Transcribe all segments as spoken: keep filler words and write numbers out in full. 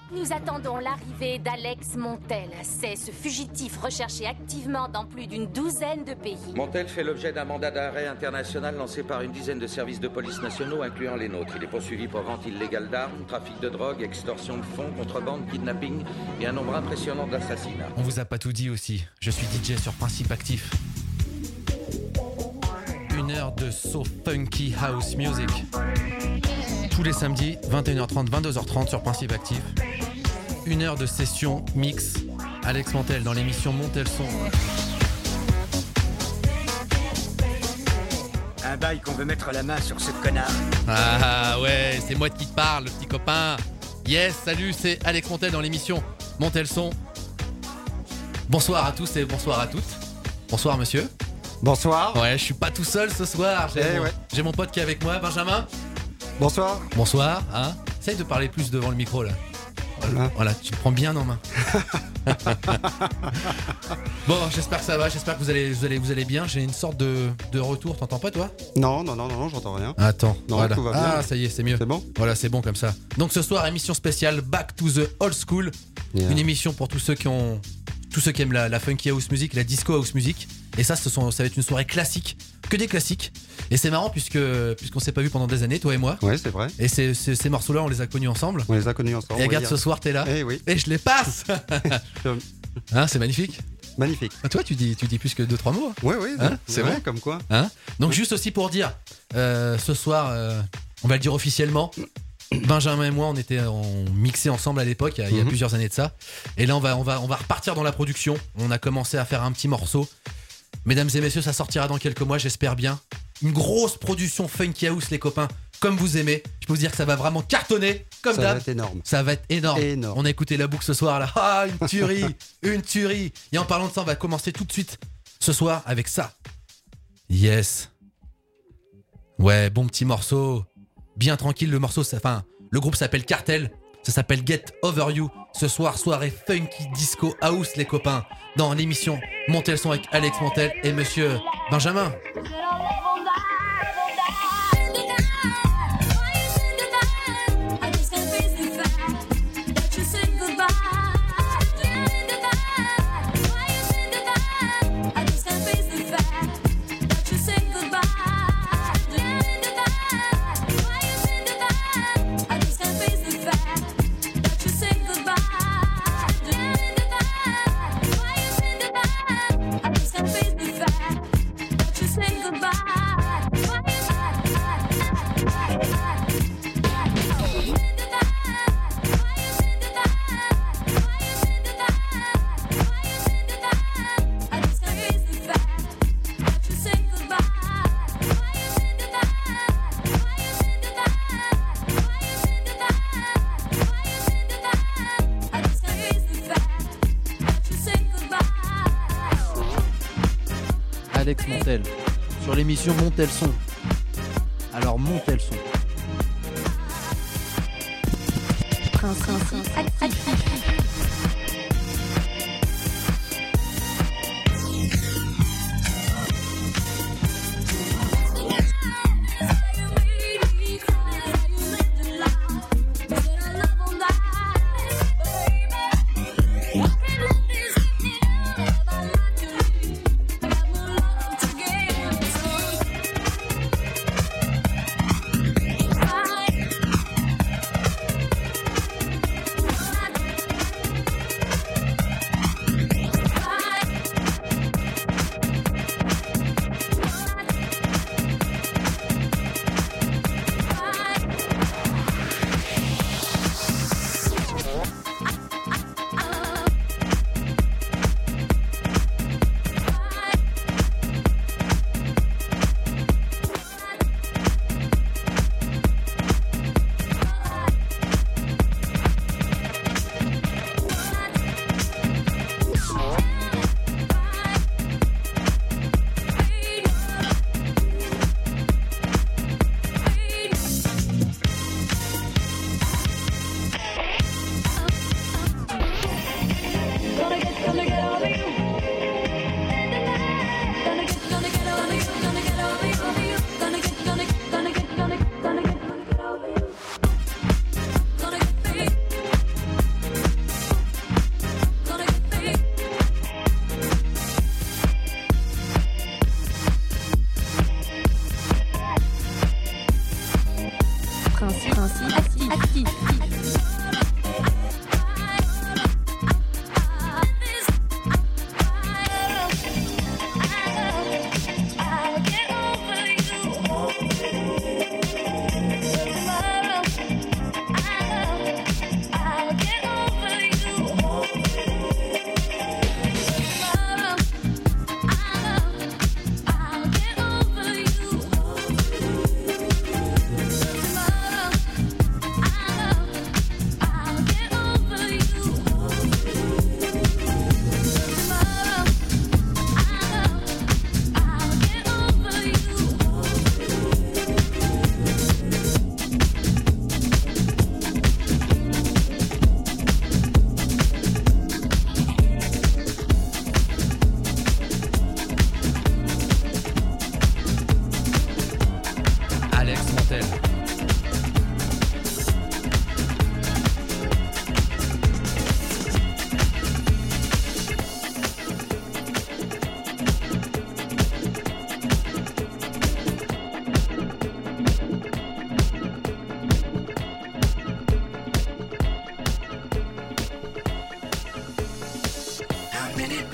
Nous attendons l'arrivée d'Alex Montel. C'est ce fugitif recherché activement dans plus d'une douzaine de pays. Montel fait l'objet d'un mandat d'arrêt international lancé par une dizaine de services de police nationaux, incluant les nôtres. Il est poursuivi pour vente illégale d'armes, trafic de drogue, extorsion de fonds, contrebande, kidnapping et un nombre impressionnant d'assassinats. On vous a pas tout dit aussi. Je suis D J sur Principe Actif. Une heure de so funky house music. Tous les samedis, vingt et une heures trente, vingt-deux heures trente sur Principe Actif. Une heure de session mix. Alex Montel dans l'émission Montel Son. Un bail qu'on veut mettre la main sur ce connard. Ah ouais, c'est moi qui te parle, le petit copain. Yes, salut, c'est Alex Montel dans l'émission Montel Son. Bonsoir à tous et bonsoir à toutes. Bonsoir monsieur. Bonsoir. Ouais, je suis pas tout seul ce soir. J'ai, Eh mon, ouais. j'ai mon pote qui est avec moi, Benjamin. Bonsoir. Bonsoir, hein. Essaye de parler plus devant le micro là. Voilà, voilà, tu te prends bien en main. Bon, j'espère que ça va, j'espère que vous allez, vous allez, vous allez bien. J'ai une sorte de, de retour, t'entends pas toi ? Non, non, non, non, non, j'entends rien. Attends, Non, voilà. tout va bien. Ah, ça y est, c'est mieux. C'est bon ? Voilà, c'est bon comme ça. Donc ce soir, émission spéciale Back to the Old School. Yeah. Une émission pour tous ceux qui ont, tous ceux qui aiment la, la funky house music, la disco house music. Et ça, ce sont, ça va être une soirée classique, que des classiques. Et c'est marrant puisque puisqu'on s'est pas vu pendant des années, toi et moi. Ouais, c'est vrai. Et ces, ces, ces morceaux-là, on les a connus ensemble. On les a connus ensemble. Et regarde, oui, ce soir, t'es là. Eh oui. Et je les passe. Hein, c'est magnifique. Magnifique. Ah, toi, tu dis, tu dis plus que deux trois mots. Oui, oui. Hein, c'est ouais, vrai. Comme quoi. Hein. Donc juste aussi pour dire, euh, ce soir, euh, on va le dire officiellement. Benjamin et moi, on était on mixait ensemble à l'époque, il y a, il y a Mhm. plusieurs années de ça. Et là, on va, on va, on va repartir dans la production. On a commencé à faire un petit morceau. Mesdames et messieurs, ça sortira dans quelques mois, j'espère bien. Une grosse production funky house, les copains, comme vous aimez. Je peux vous dire que ça va vraiment cartonner, comme Ça d'hab. va être énorme. Ça va être énorme. Énorme. On a écouté la boucle ce soir là. Ah, une tuerie, une tuerie. Et en parlant de ça, on va commencer tout de suite ce soir avec ça. Yes. Ouais, bon petit morceau. Bien tranquille, le morceau, ça- enfin, le groupe s'appelle Cartel. Ça s'appelle Get Over You. Ce soir, soirée funky disco house, les copains. Dans l'émission Montez le son avec Alex Montel et monsieur Benjamin. Alex Montel sur l'émission Montez le son. Alors montez le son. Bye.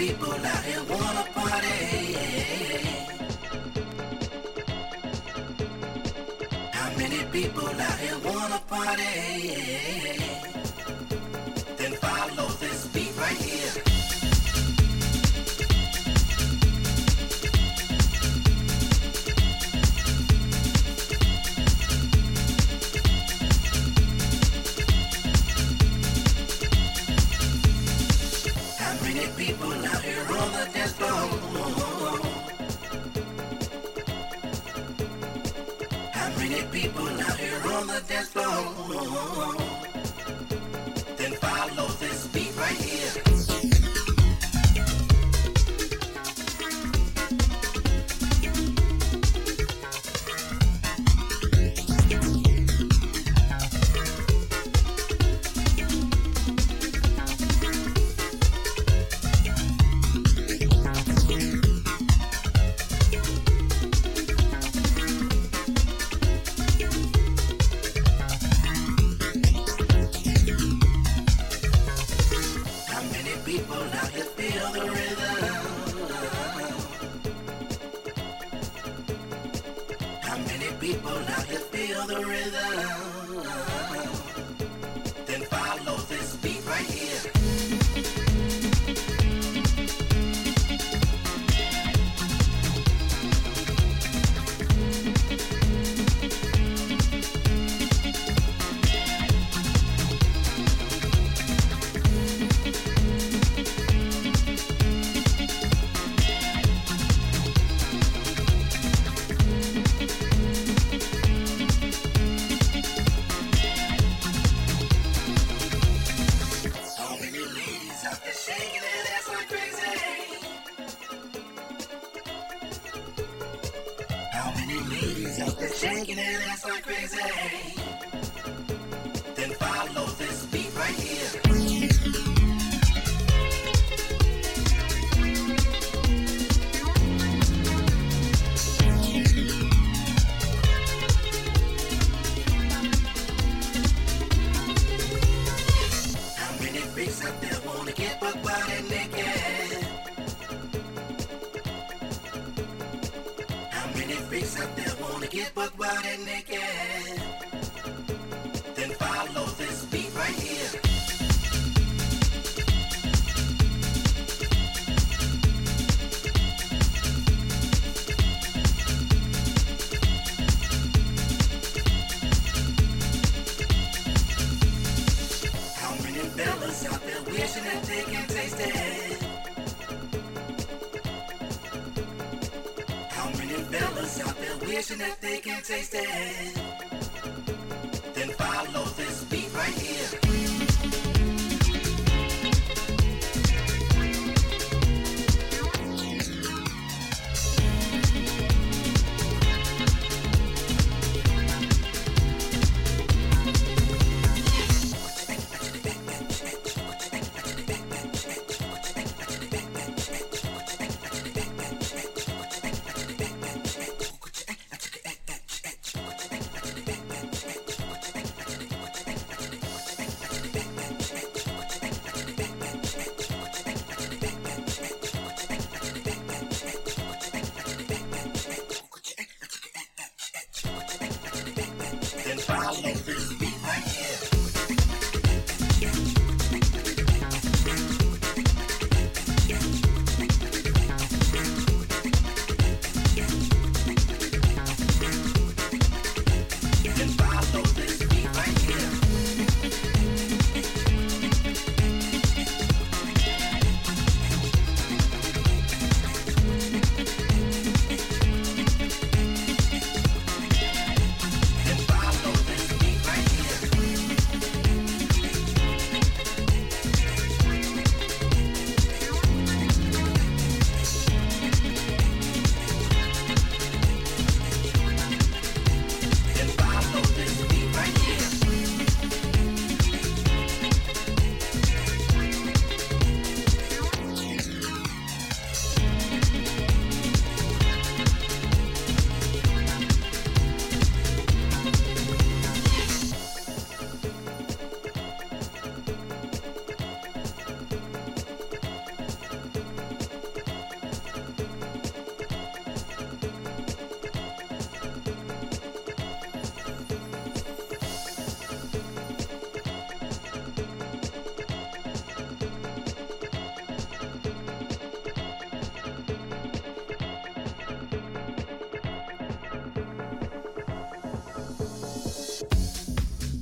people out here wanna party? How many people out here wanna party? Then follow this beat right here. People out here on the dance floor. How many people out here on the dance floor? Then follow this beat right here.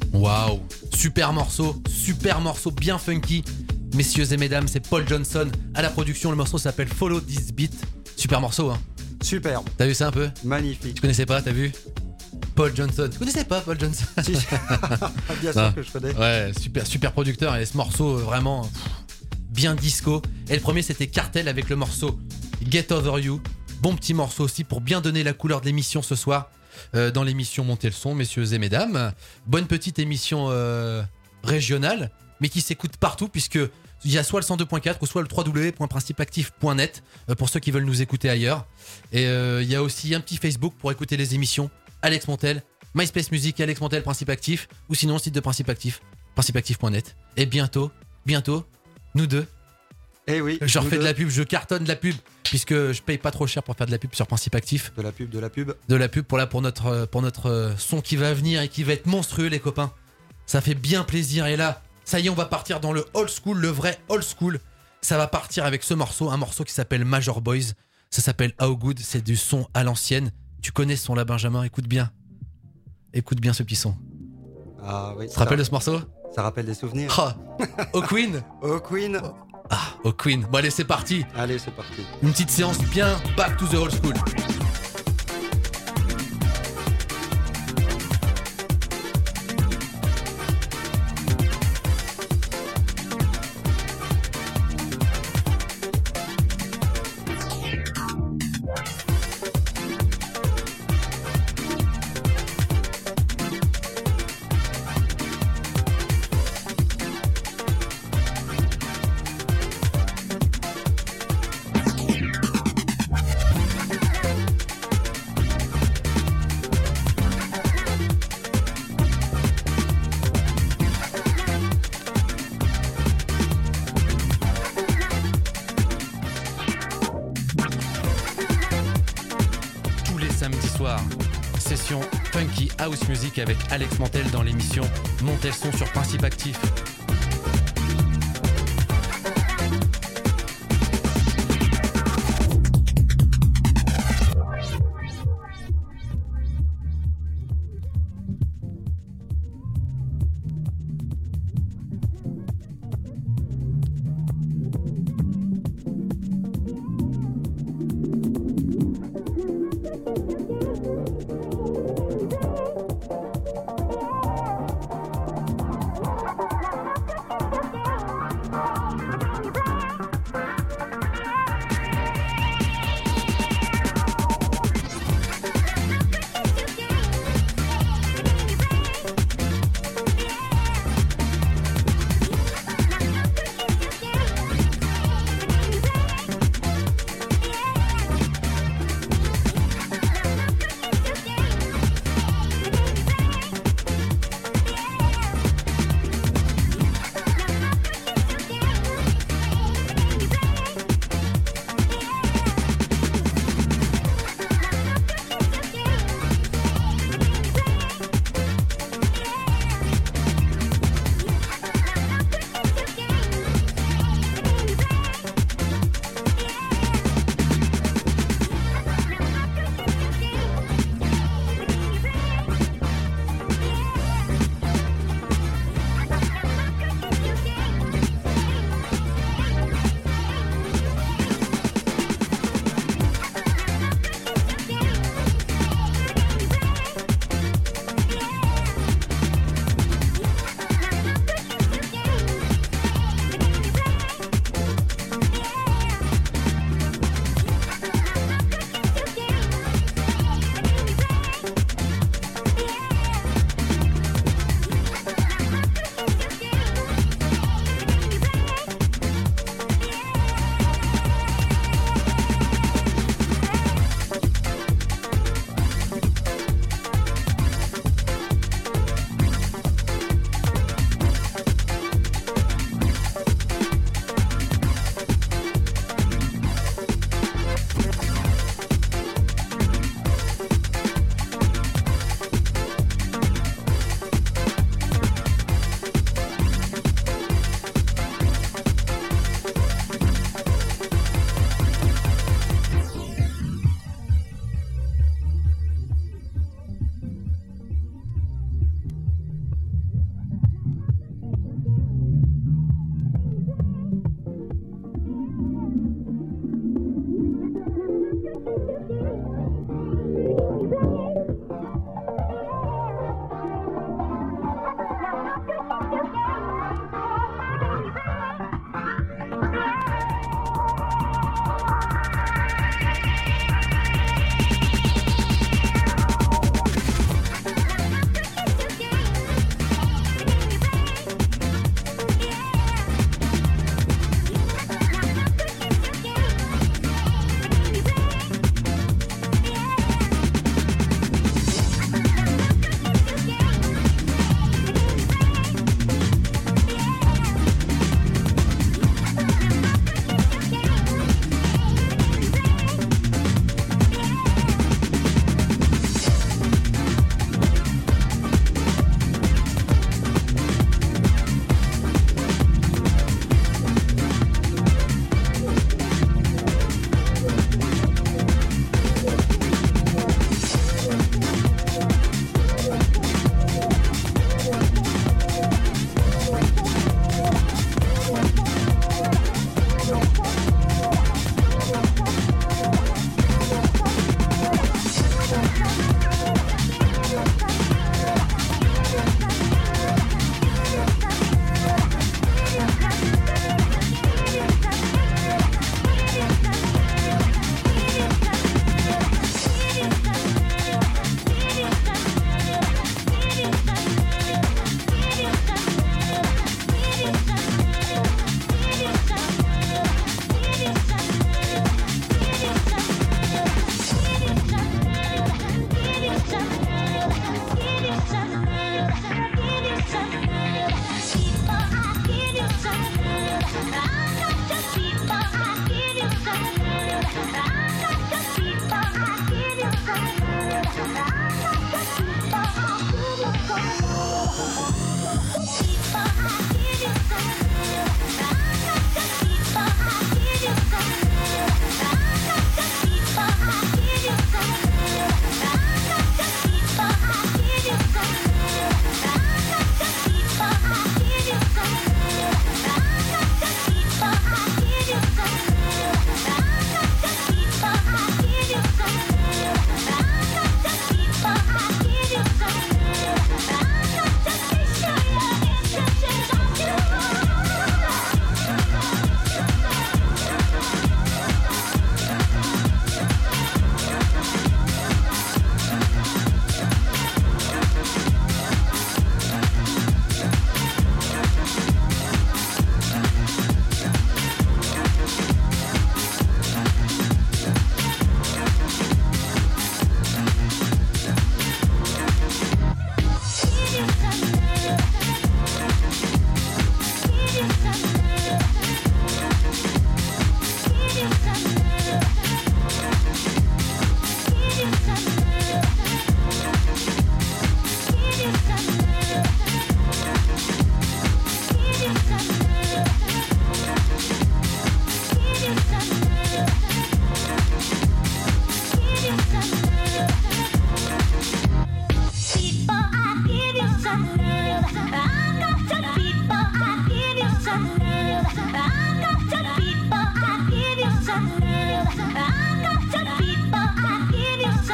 Waouh, super morceau, super morceau bien funky. Messieurs et mesdames, c'est Paul Johnson à la production. Le morceau s'appelle Follow This Beat. Super morceau, hein. Superbe. T'as vu ça un peu? Magnifique. Tu connaissais pas, t'as vu? Paul Johnson. Tu connaissais pas Paul Johnson? Si. Bien sûr Ah. que je connais. Ouais, super, super producteur. Et ce morceau, euh, vraiment pff, bien disco. Et le premier, c'était Cartel avec le morceau Get Over You. Bon petit morceau aussi pour bien donner la couleur de l'émission ce soir. Euh, dans l'émission Montez le son, messieurs et mesdames. Bonne petite émission euh, régionale, mais qui s'écoute partout, puisque il y a soit le cent deux point quatre ou soit le w w w point principe actif point net euh, pour ceux qui veulent nous écouter ailleurs. Et euh, il y a aussi un petit Facebook pour écouter les émissions. Alex Montel, MySpace Music, Alex Montel, Principe Actif, ou sinon le site de Principe Actif, principe actif point net. Et bientôt, bientôt, nous deux. Eh oui. Je nous refais de deux. la pub, je cartonne de la pub, puisque je paye pas trop cher pour faire de la pub sur Principe Actif. De la pub, de la pub. De la pub pour là pour notre euh, pour notre euh, son qui va venir et qui va être monstrueux, les copains. Ça fait bien plaisir. Et là, ça y est, on va partir dans le old school, le vrai old school. Ça va partir avec ce morceau, un morceau qui s'appelle Major Boys. Ça s'appelle How Good, c'est du son à l'ancienne. Tu connais ce son là, Benjamin, écoute bien. Écoute bien ce petit son. Ah oui. Tu te rappelles de ce morceau? Ça rappelle des souvenirs. Ah, au Queen. Oh Queen. Ah, au Queen. Bon allez, c'est parti. Allez, c'est parti. Une petite séance bien back to the old school. Tous les samedis soirs, session funky house music avec Alex Montel dans l'émission Montez le son sur Principe Actif.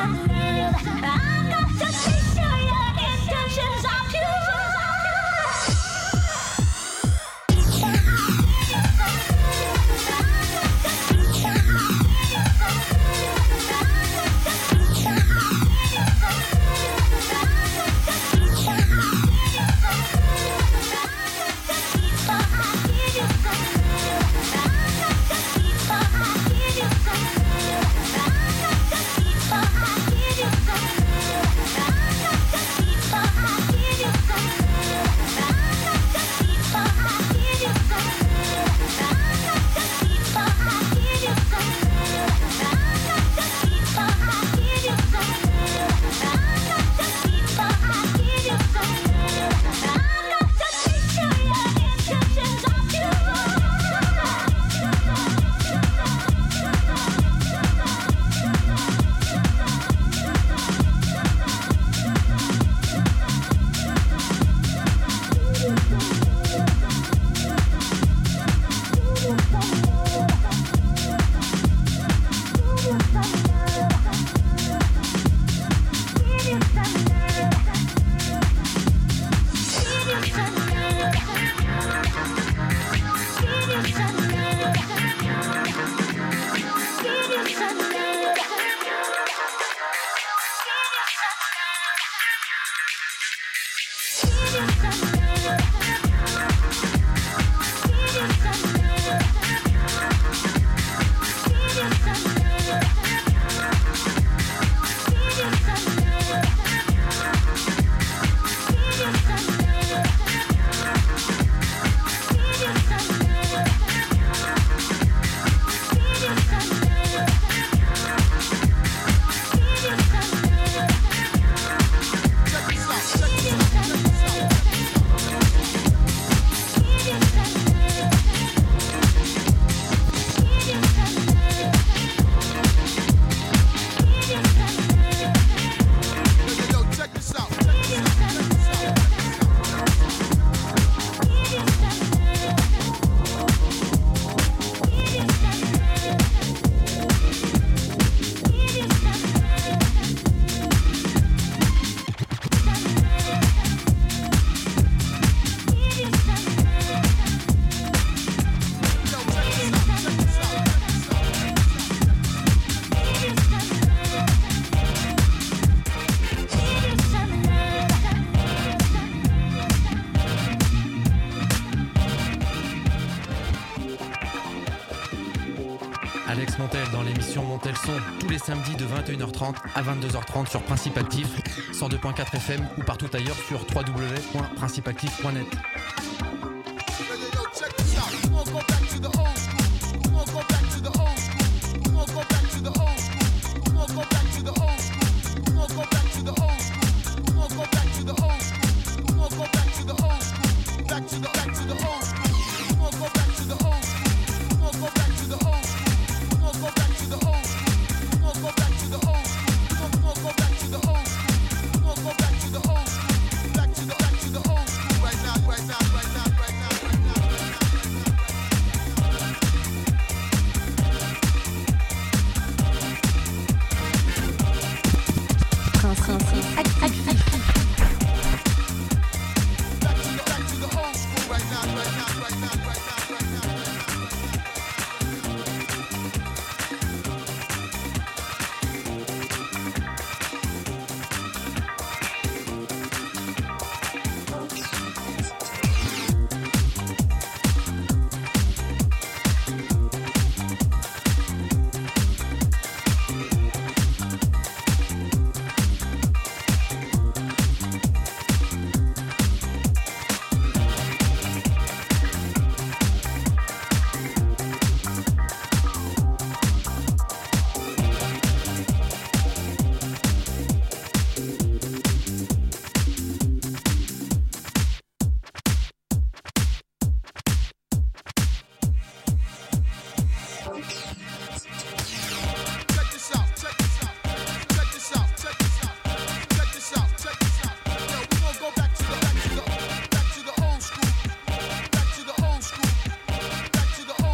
Alex Montel dans l'émission Montel Son, tous les samedis de vingt et une heures trente à vingt-deux heures trente sur Principe Actif, cent deux point quatre F M ou partout ailleurs sur w w w point principe actif point net.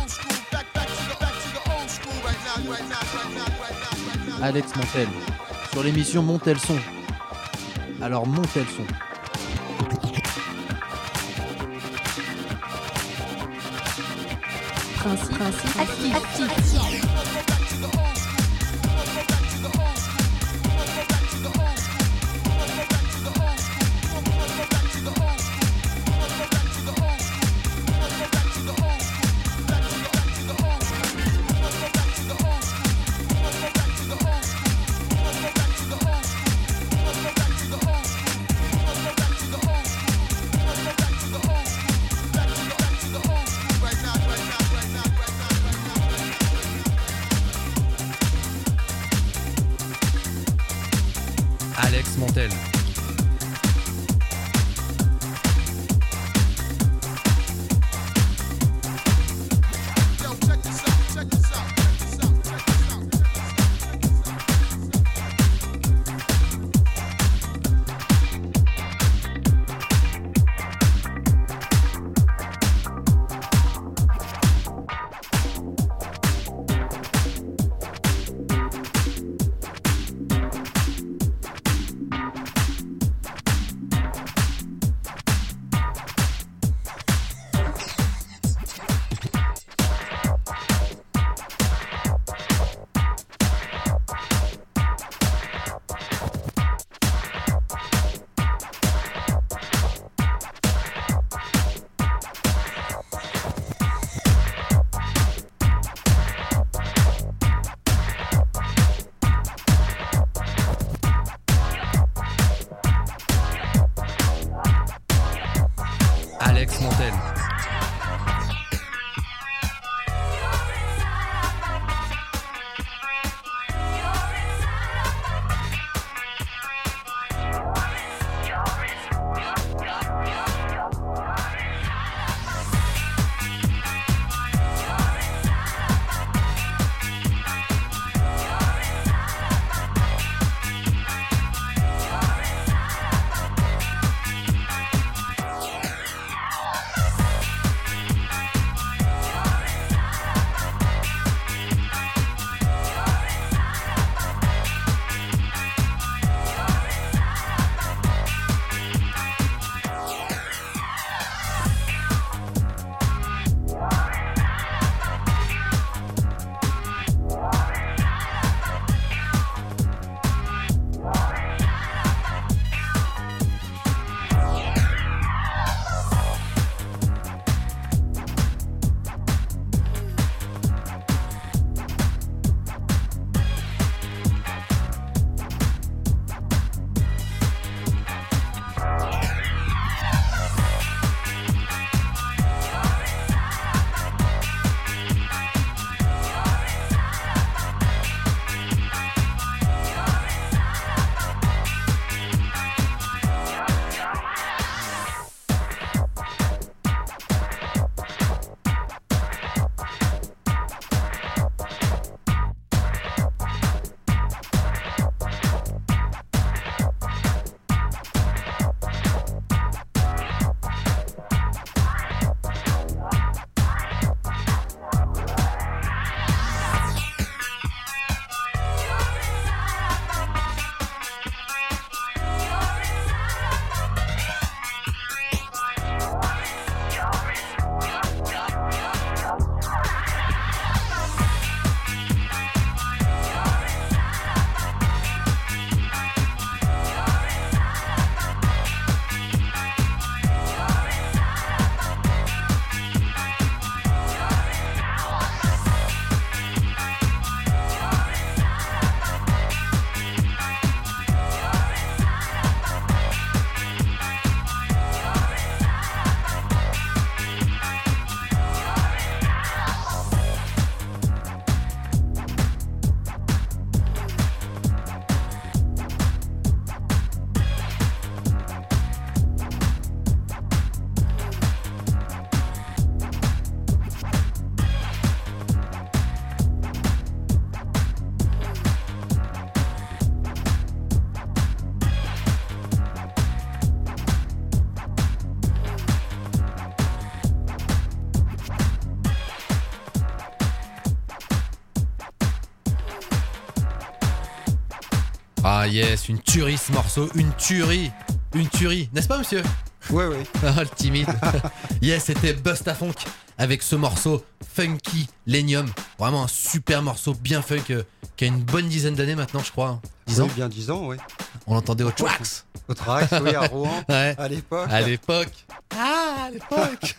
Alex Montel sur l'émission Montez le son. Alors montez le son. Principe, principe actif. actif. Alex Montel. Ah yes, une tuerie ce morceau, une tuerie, une tuerie, n'est-ce pas monsieur? Ouais, ouais. Ah le timide. Yes, c'était Bustafunk avec ce morceau Funky Lenium. Vraiment un super morceau bien funk euh, qui a une bonne dizaine d'années maintenant je crois. Hein. dix ans. Oui, bien dix ans, ouais. On l'entendait au Trax. Au Trax, oui, à Rouen. Ouais. À l'époque. À l'époque. Ah, à l'époque.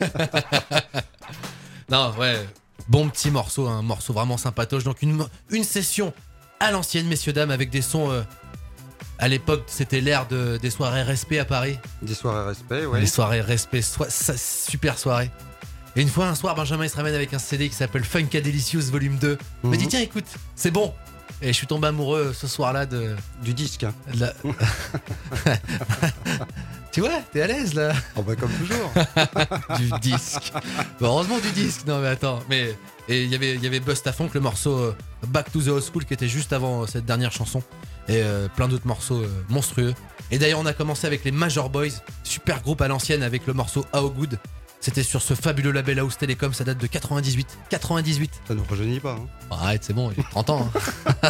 Non, ouais. Bon petit morceau, un morceau vraiment sympatoche. Donc une, une session à l'ancienne, messieurs, dames, avec des sons... Euh, à l'époque, c'était l'ère de, des soirées respect à Paris. Des soirées respect, ouais. Les soirées respect, so- ça, super soirée. Et une fois, un soir, Benjamin il se ramène avec un C D qui s'appelle Funkadelious Volume deux. Il me dit, tiens, écoute, c'est bon. Et je suis tombé amoureux ce soir-là de... Du disque. Hein. de la... Tu vois, t'es à l'aise là. Oh bah comme toujours. Du disque. Bon, heureusement du disque. Non mais attends, mais et il y avait il y avait Bustafunk, le morceau euh, Back to the Old School qui était juste avant euh, cette dernière chanson et euh, plein d'autres morceaux euh, monstrueux. Et d'ailleurs, on a commencé avec les Major Boys, super groupe à l'ancienne avec le morceau How Good. C'était sur ce fabuleux label House Telecom, ça date de quatre-vingt-dix-huit. quatre-vingt-dix-huit. Ça nous rajeunit pas. Hein. Arrête, c'est bon, j'ai trente ans. Hein.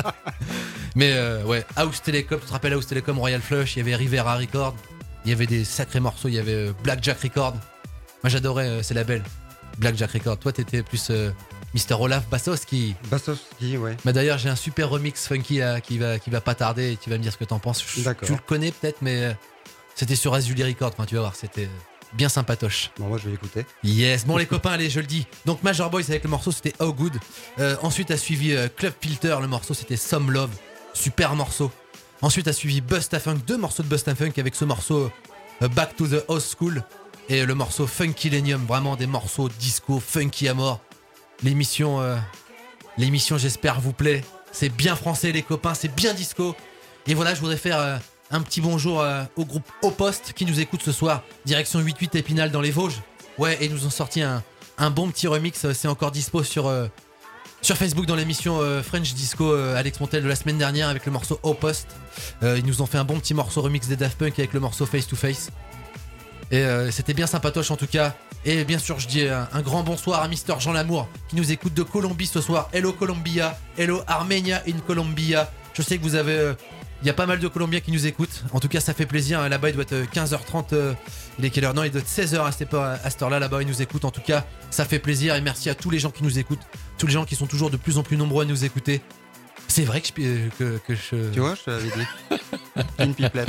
Mais euh, ouais, House Telecom, tu te rappelles House Telecom, Royal Flush, il y avait Rivera Records. Il y avait des sacrés morceaux, il y avait euh, Blackjack Records. Moi j'adorais euh, ces labels. Blackjack Records. Toi t'étais plus euh, mister Olaf Bassowski. Bassowski, ouais. Mais d'ailleurs j'ai un super remix funky là, qui, va, qui va pas tarder et tu vas me dire ce que t'en penses. Je- D'accord. Tu le connais peut-être, mais euh, c'était sur Azuli Records. Enfin tu vas voir, c'était euh, bien sympatoche. Bon, moi je vais écouter. Yes, bon les copains, allez, je le dis. Donc Major Boys avec le morceau, c'était How Good. Euh, ensuite a suivi euh, Club Filter, le morceau c'était Some Love. Super morceau. Ensuite a suivi Bustafunk, deux morceaux de Bustafunk avec ce morceau euh, Back to the Old School et le morceau Funky Lenium, vraiment des morceaux disco, funky à mort. L'émission, euh, l'émission j'espère vous plaît. C'est bien français les copains, c'est bien disco. Et voilà, je voudrais faire euh, un petit bonjour euh, au groupe Au Poste qui nous écoute ce soir, direction quatre-vingt-huit Épinal dans les Vosges. Ouais, et ils nous ont sorti un, un bon petit remix, c'est encore dispo sur... Euh, Sur Facebook dans l'émission euh, French Disco euh, Alex Montel de la semaine dernière avec le morceau Au Poste. Euh, ils nous ont fait un bon petit morceau remix des Daft Punk avec le morceau Face to Face. Et euh, c'était bien sympatoche en tout cas. Et bien sûr je dis un, un grand bonsoir à Mister Jean Lamour qui nous écoute de Colombie ce soir. Hello Colombia, hello Armenia in Colombia. Je sais que vous avez... Euh, il y a pas mal de Colombiens qui nous écoutent. En tout cas ça fait plaisir. Hein. Là-bas il doit être quinze heures trente. Euh, il est quelle heure? Non, il doit être seize heures à cette, à cette heure-là. Là-bas ils nous écoutent. En tout cas ça fait plaisir. Et merci à tous les gens qui nous écoutent. Tous les gens qui sont toujours de plus en plus nombreux à nous écouter. C'est vrai que je... Que, que je... Tu vois, je te l'avais dit. Une pipelette.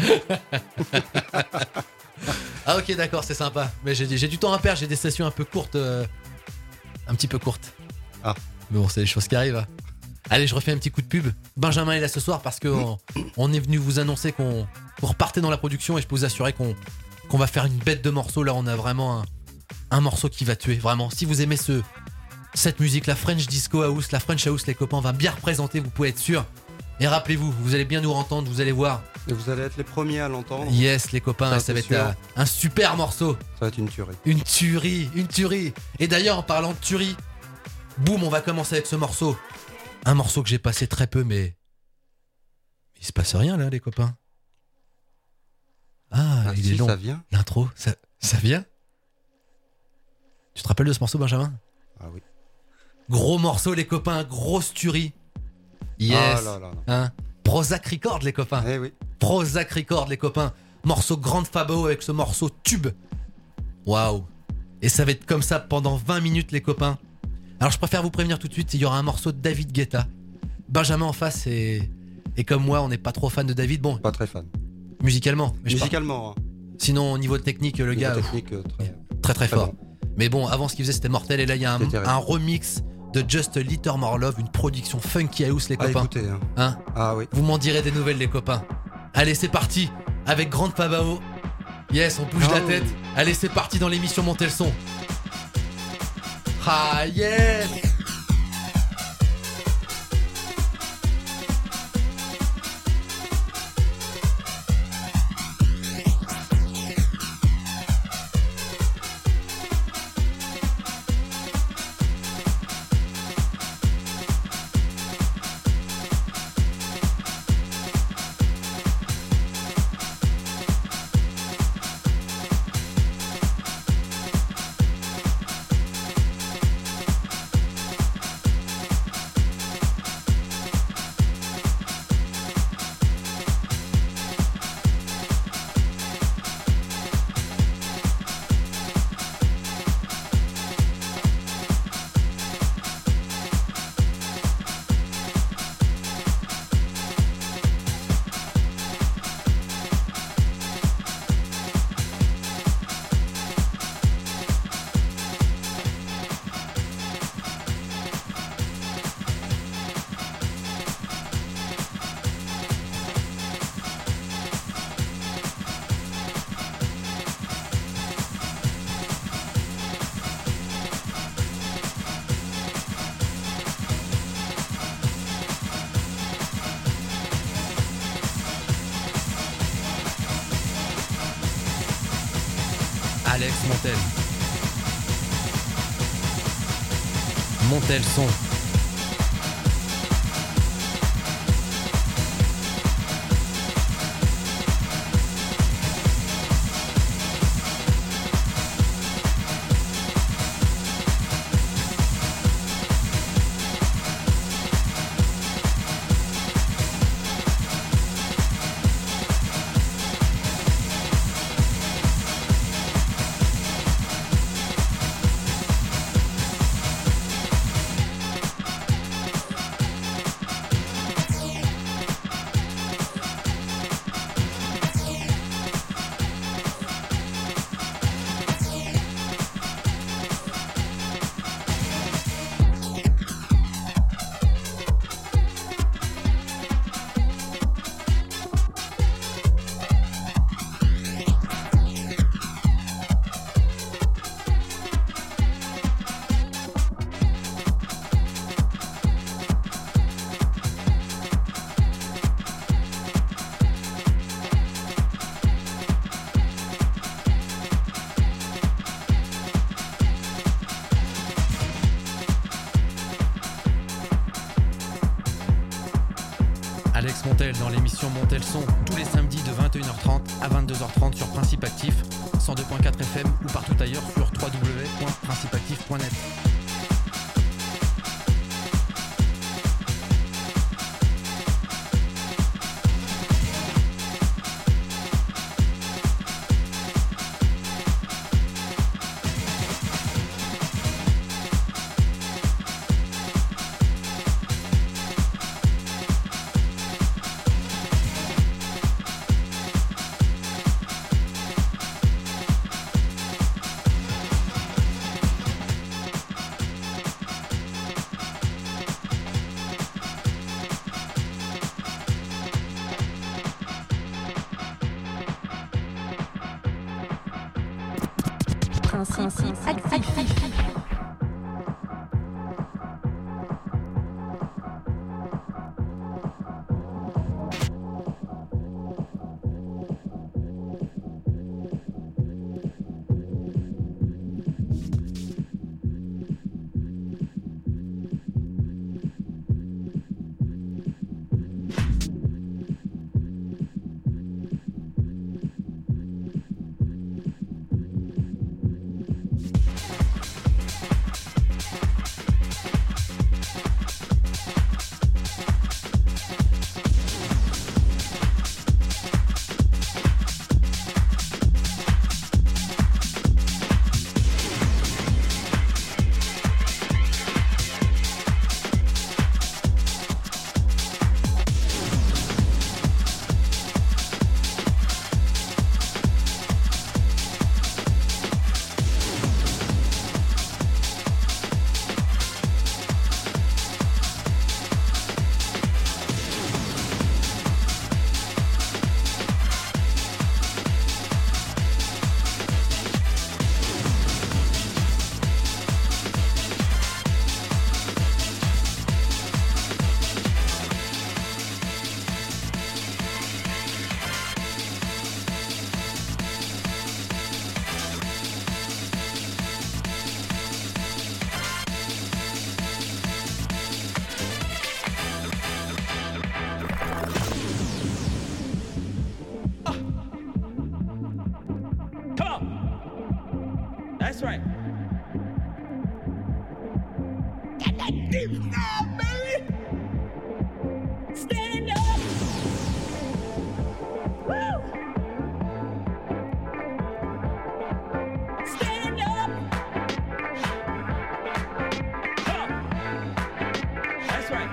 Ah ok d'accord, c'est sympa. Mais j'ai, j'ai du temps à perdre, j'ai des sessions un peu courtes. Euh, un petit peu courtes. Ah. Mais bon, c'est les choses qui arrivent. Hein. Allez, je refais un petit coup de pub. Benjamin est là ce soir parce qu'on on est venu vous annoncer qu'on, qu'on repartait dans la production et je peux vous assurer qu'on, qu'on va faire une bête de morceaux. Là, on a vraiment un, un morceau qui va tuer. Vraiment, si vous aimez ce, cette musique, la French Disco House, la French House, les copains, on va bien représenter, vous pouvez être sûr. Et rappelez-vous, vous allez bien nous entendre, vous allez voir. Et vous allez être les premiers à l'entendre. Yes, les copains, Ça, ça va c'est être sûr. un, un super morceau. Ça va être une tuerie. Une tuerie, une tuerie. Et d'ailleurs, en parlant de tuerie, boum, on va commencer avec ce morceau. Un morceau que j'ai passé très peu, mais... Il se passe rien, là, les copains. Ah, Ah, il si, est long. ça vient. L'intro, ça, ça vient. Tu te rappelles de ce morceau, Benjamin? Ah oui. Gros morceau, les copains, grosse tuerie. Yes. Ah là là là. Hein? Prozac Record, les copains. Eh oui. Prozac Record, les copains. Morceau Grande Fabo avec ce morceau tube. Waouh. Et ça va être comme ça pendant vingt minutes, les copains. Alors, je préfère vous prévenir tout de suite, il y aura un morceau de David Guetta. Benjamin en face, et, et comme moi, on n'est pas trop fan de David. Bon, Pas très fan. musicalement. Mais je parle- Musicalement, hein. Sinon, au niveau technique, le Niveau gars, technique, euh, très, très très très fort. bon. Mais bon, avant ce qu'il faisait, c'était mortel. Et là, il y a un, C'était terrible. un remix de Just a Little More Love, une production funky house, les Ah, copains. écoutez, hein. Hein? Ah oui. Vous m'en direz des nouvelles, les copains. Allez, c'est parti avec Grande Fabao. Yes, on bouge Ah la oui. tête. Allez, c'est parti dans l'émission Montez le son. Ah yes. Alex Montel. Montel son. Alex Montel dans l'émission Montel Son, tous les samedis de vingt et une heures trente à vingt-deux heures trente sur Principe Actif, cent deux point quatre F M ou partout ailleurs sur w w w point principe actif point net. Principe Actif. That's right. Got that deep sound, baby. Stand up. Woo. Stand up. Come on. That's right.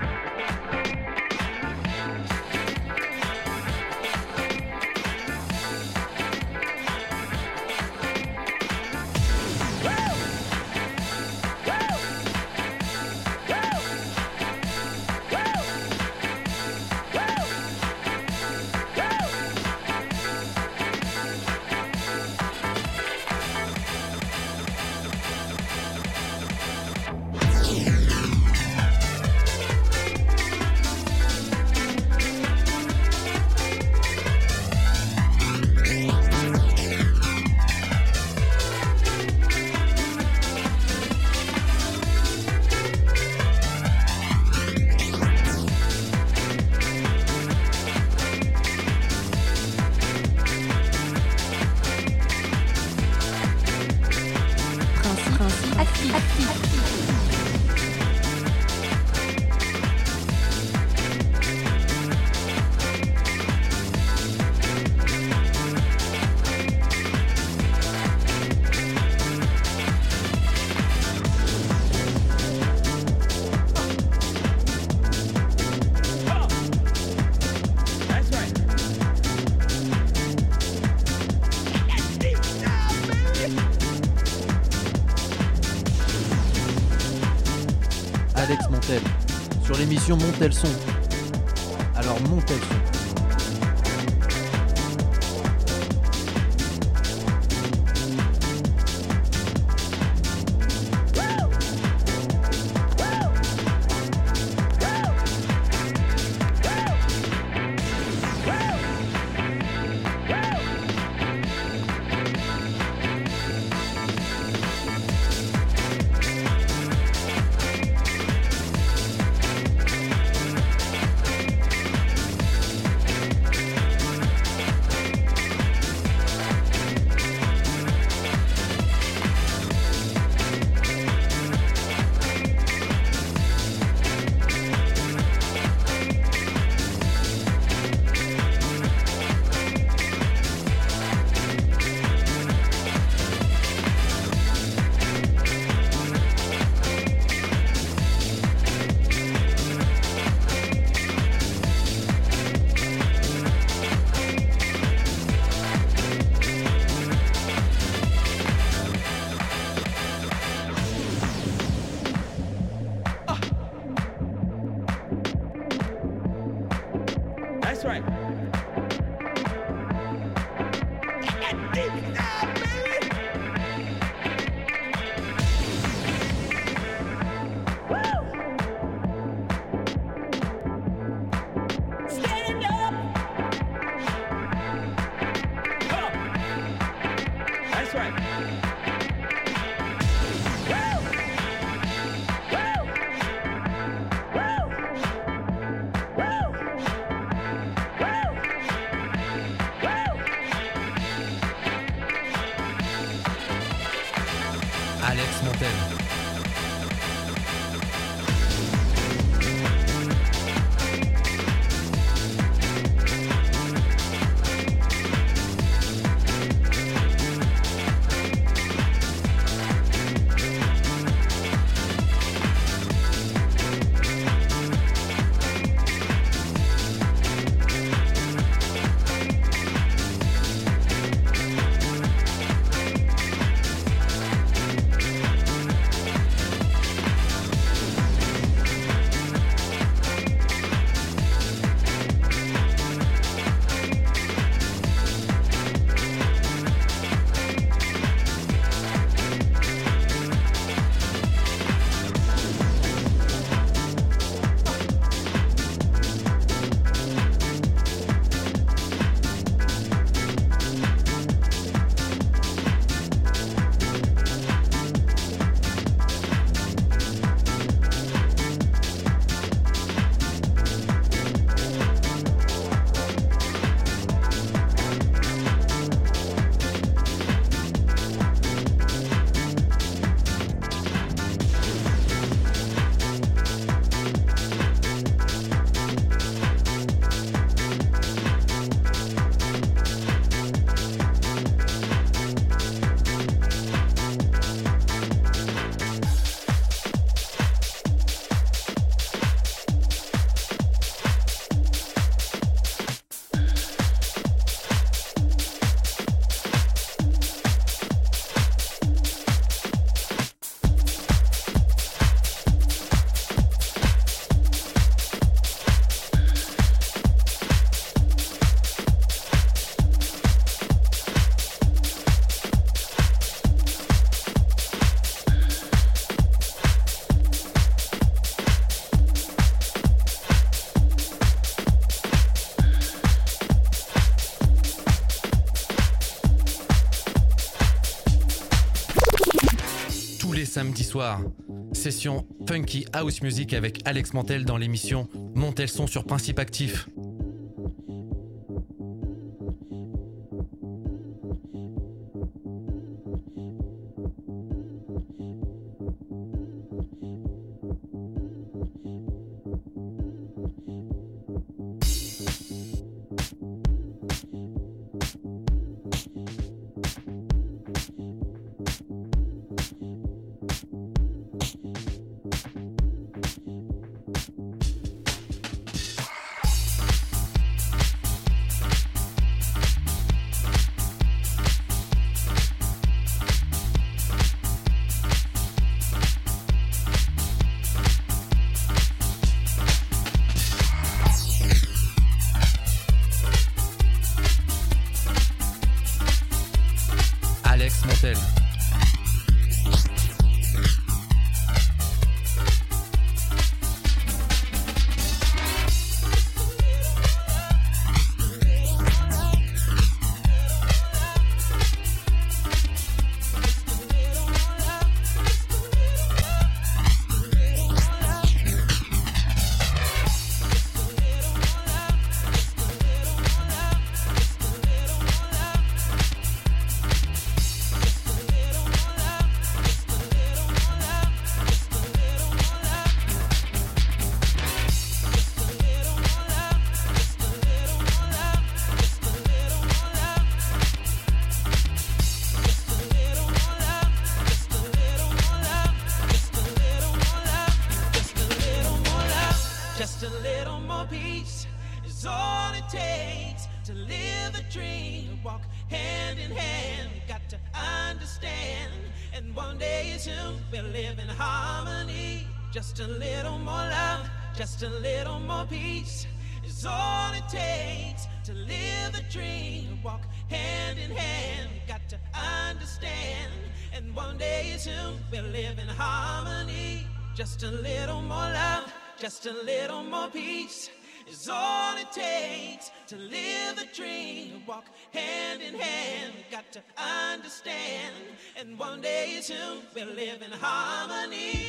d'Alex Montel sur l'émission Montez le son. Alors montez le son. Alex Montel. Samedi soir, session Funky House Music avec Alex Montel dans l'émission Montez le son sur Principe Actif. Just a little more peace is all it takes to live the dream, walk hand in hand. Got to understand, and one day soon we'll live in harmony. Just a little more love, just a little more peace is all it takes to live the dream, walk hand in hand. Got to understand, and one day soon we'll live in harmony. Just a little more love, just a little more peace is all it takes to live the dream, walk hand in hand. Got to understand, and one day soon we'll live in harmony.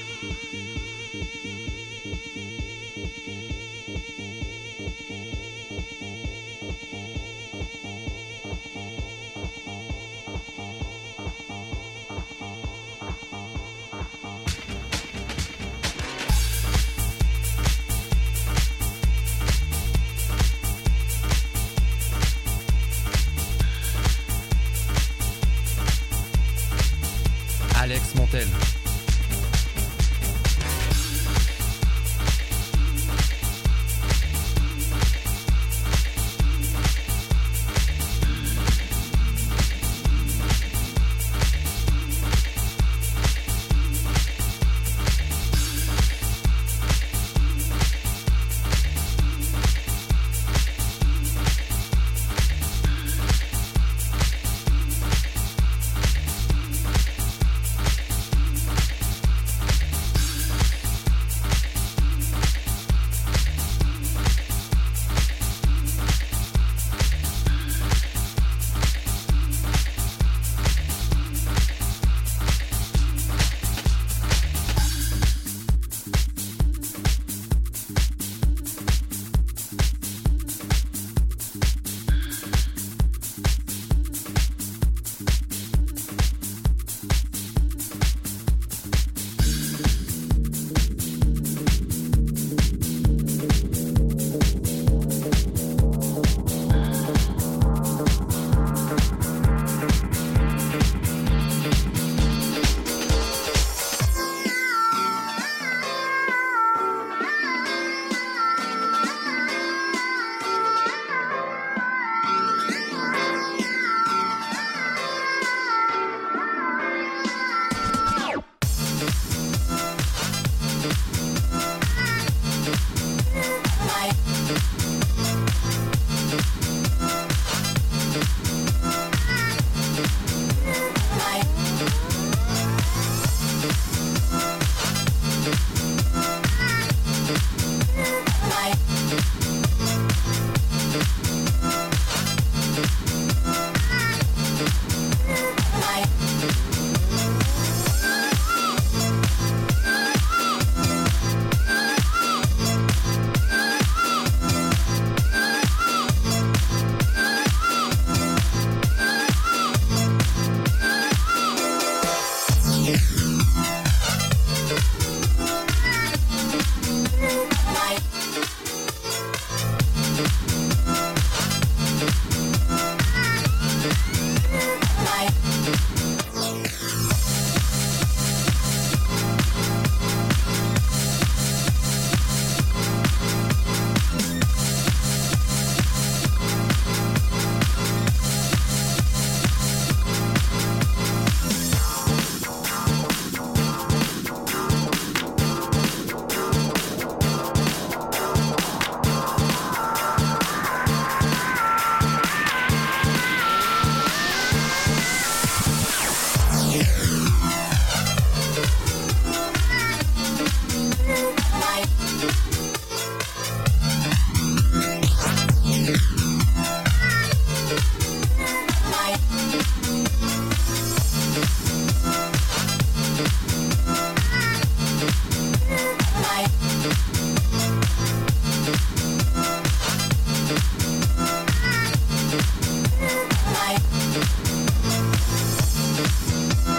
Alex Montel.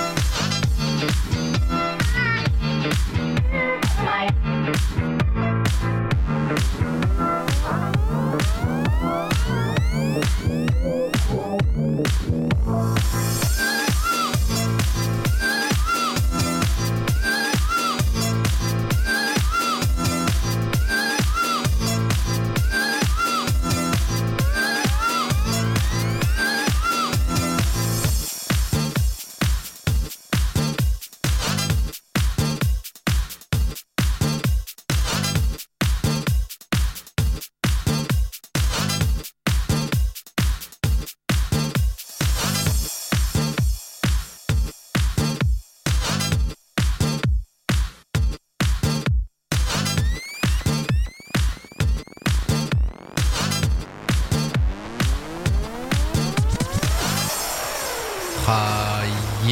Bye.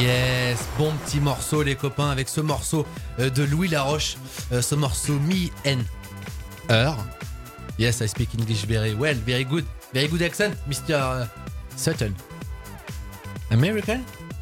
Yes, bon petit morceau les copains avec ce morceau euh, de Louis Laroche, euh, ce morceau Me and Her. Yes, I speak English very well, very good, very good accent, mister Uh, Sutton. American.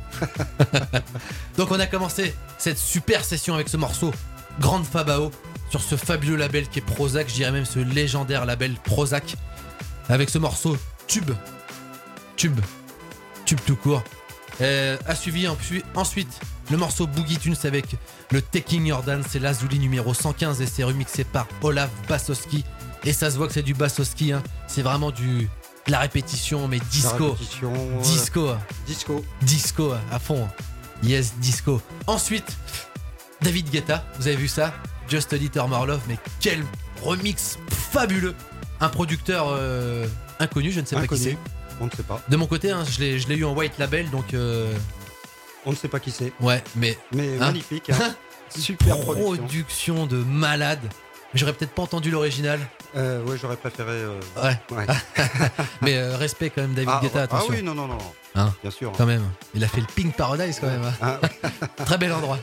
Donc on a commencé cette super session avec ce morceau Grande Fabao sur ce fabuleux label qui est Prozac, je dirais même ce légendaire label Prozac, avec ce morceau Tube, Tube, Tube tout court. Euh, a suivi ensuite le morceau Boogie Tunes avec le Taking Your Dance, c'est Lazuli numéro cent quinze et c'est remixé par Olaf Bassowski. Et ça se voit que c'est du Bassowski, hein. C'est vraiment du de la répétition, mais disco, répétition, disco, euh, disco, disco à fond. Yes, disco. Ensuite, David Guetta, vous avez vu ça? Just a Little More Love, mais quel remix fabuleux. Un producteur euh, inconnu, je ne sais inconnu. pas qui c'est. On ne sait pas. De mon côté, hein, je, l'ai, je l'ai eu en white label, donc... Euh... On ne sait pas qui c'est. Ouais, mais... Mais hein, magnifique, hein. Super production. Production de malade. J'aurais peut-être pas entendu l'original. Euh, ouais, j'aurais préféré... Euh... Ouais. ouais. Mais euh, respect quand même David ah, Guetta, attention. Ah oui, non, non, non. Hein, bien sûr. Quand même. Il a fait le Pink Paradise quand même. Hein. Ah. Très bel endroit.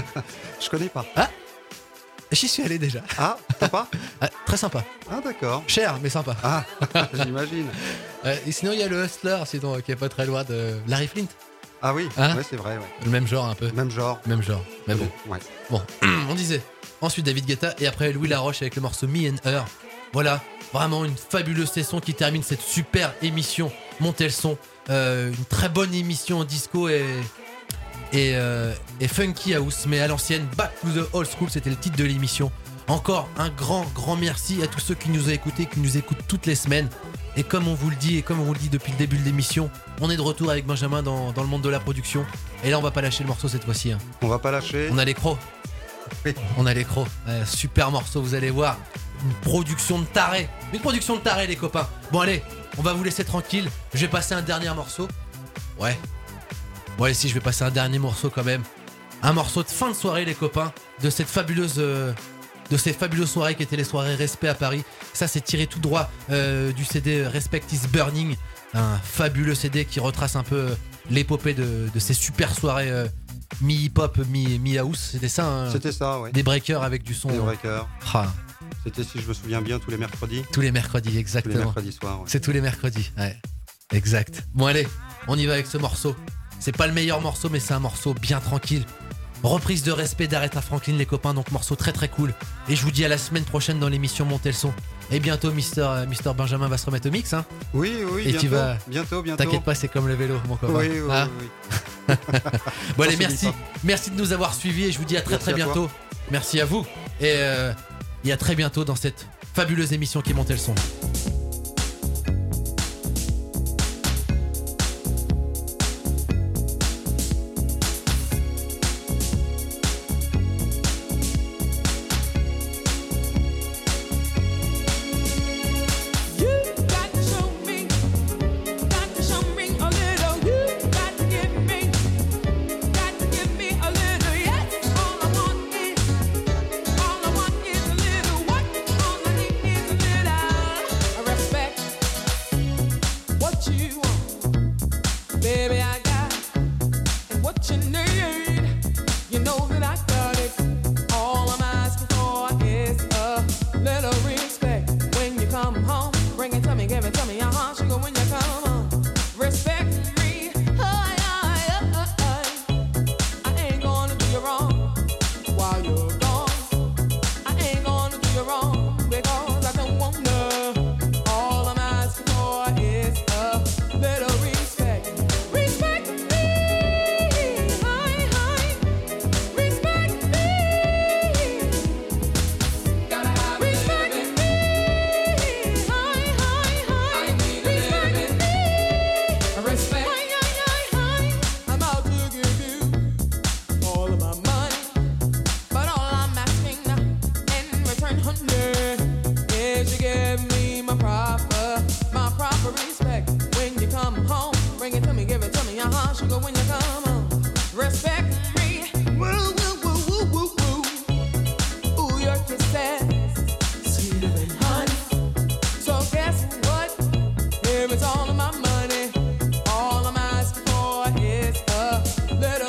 Je connais pas. Ah, j'y suis allé déjà. Ah, sympa. Ah, très sympa. Ah, d'accord. Cher, mais sympa. Ah, j'imagine. Euh, et sinon, il y a le Hustler, sinon, qui est pas très loin de Larry Flint. Ah oui, hein, ouais, c'est vrai. Ouais. Le même genre un peu. Même genre. Même genre. Mais bon. Ouais. Bon, on disait. Ensuite, David Guetta et après Louis Laroche avec le morceau Me and Her. Voilà, vraiment une fabuleuse session qui termine cette super émission. Montez le son. Euh, une très bonne émission en disco et, et, euh, et funky house, mais à l'ancienne. Back to the old school, c'était le titre de l'émission. Encore un grand, grand merci à tous ceux qui nous ont écoutés, qui nous écoutent toutes les semaines. Et comme on vous le dit, et comme on vous le dit depuis le début de l'émission, on est de retour avec Benjamin dans, dans le monde de la production. Et là, on va pas lâcher le morceau cette fois-ci. Hein. On va pas lâcher. On a les crocs. Oui. On a les crocs. Euh, super morceau, vous allez voir. Une production de taré. Une production de taré, les copains. Bon, allez, on va vous laisser tranquille. Je vais passer un dernier morceau. Ouais. Bon, allez, si, je vais passer un dernier morceau quand même. Un morceau de fin de soirée, les copains, de cette fabuleuse... Euh, de ces fabuleuses soirées qui étaient les soirées Respect à Paris. Ça, c'est tiré tout droit euh, du C D Respect is Burning, un fabuleux C D qui retrace un peu euh, l'épopée de, de ces super soirées euh, mi-hip-hop, mi- mi-house. C'était ça, hein, C'était ça, ouais. Des breakers avec du son. Des breakers. Ah. C'était, si je me souviens bien, tous les mercredis. Tous les mercredis, exactement. Tous les mercredis soirs. Ouais. C'est tous les mercredis, ouais. Exact. Bon, allez, on y va avec ce morceau. C'est pas le meilleur morceau, mais c'est un morceau bien tranquille. Reprise de Respect d'Aretha Franklin, les copains, donc morceau très très cool. Et je vous dis à la semaine prochaine dans l'émission Montez le son. Et bientôt, Mister, euh, Mister Benjamin va se remettre au mix, hein. Oui, oui, et bientôt, tu vas... bientôt, bientôt. T'inquiète pas, c'est comme le vélo, mon copain. Oui, oui, hein, oui. Bon, allez, merci. Merci de nous avoir suivis et je vous dis à très merci très bientôt. À merci à vous. Et, euh, et à très bientôt dans cette fabuleuse émission qui est Montez le son. All of my money, all I'm asking for is a little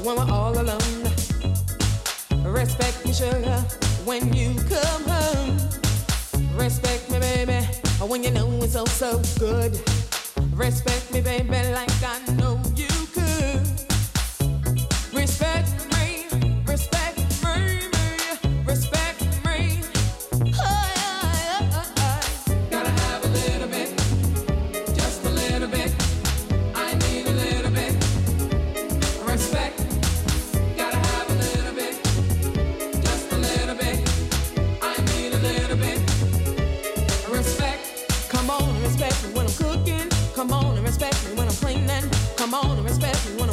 when we're all alone. Respect me, sugar, when you come home. Respect me, baby, when you know it's so, so good. Respect me, baby, like I know you could. Respect me, respect me, me, respect me. Oh, yeah, yeah, yeah. Gotta have a little bit, just a little bit. I need a little bit. Respect. Gotta have a little bit, just a little bit. I need a little bit. Respect. Come on and respect me when I'm cooking. Come on and respect me when I'm cleaning. Come on and respect me when